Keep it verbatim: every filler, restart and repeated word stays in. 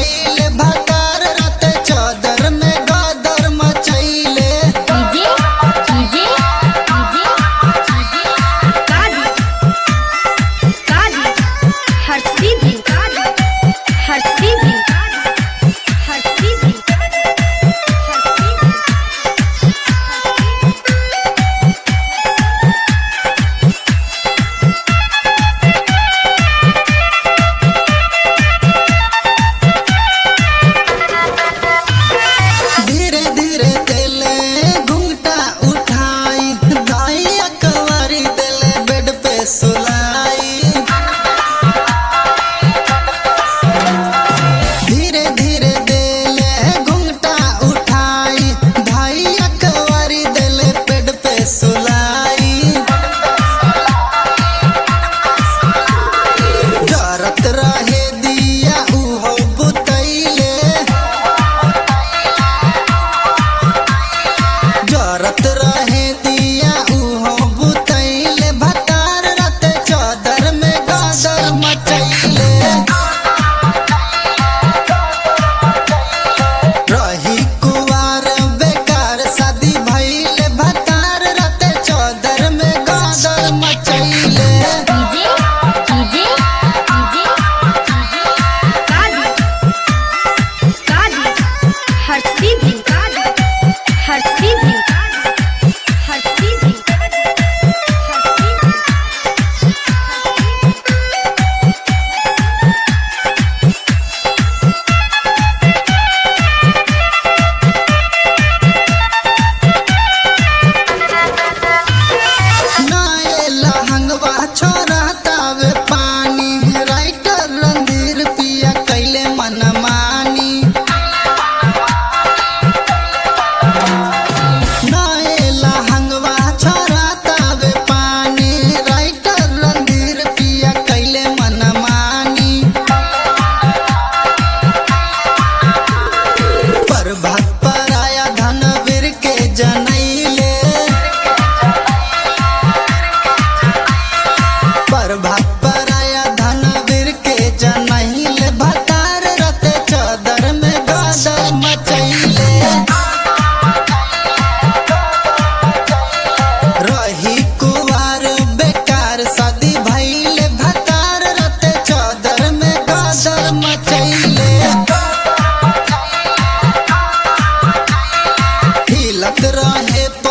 भइले भतार राते चादर में गादर मचैले। डीजे डीजे डीजे काजी काजी हर सीधी हर सीधी हर सीधी धीरे धीरे देले घुंघटा उठाई दाइया कवारी देले बेड पे सुलाई। धीरे धीरे देले घुंघटा उठाई दाइया कवारी देले बेड पे सुलाई। जरत रहे दिया उहो बुतैले जरत रहे दिया उहो बुतैले भतार राते चादर में गादर मचैले। रही कुवार बेकार शादी भइले भतार राते चादर में गादर मचैले। डीजे डीजे डीजे काजी काजी हर सीधी हर सीधी हर सीधी हर सीधी नाये लहंगवा छोरा तावे पानी राइटर रणधीर पिया कैले मनमानी। नाये लहंगवा छोरा तावे पानी राइटर रणधीर पिया कैले मनमानी। प्रभात पर आया धनवीर के जनैले प्रभात पर आया धनवीर के जनैले भतार राते चादर में गादर मचैले। रही कुवार बेकार शादी भइले भतार राते चादर में गादर मचैले। हिलत रहे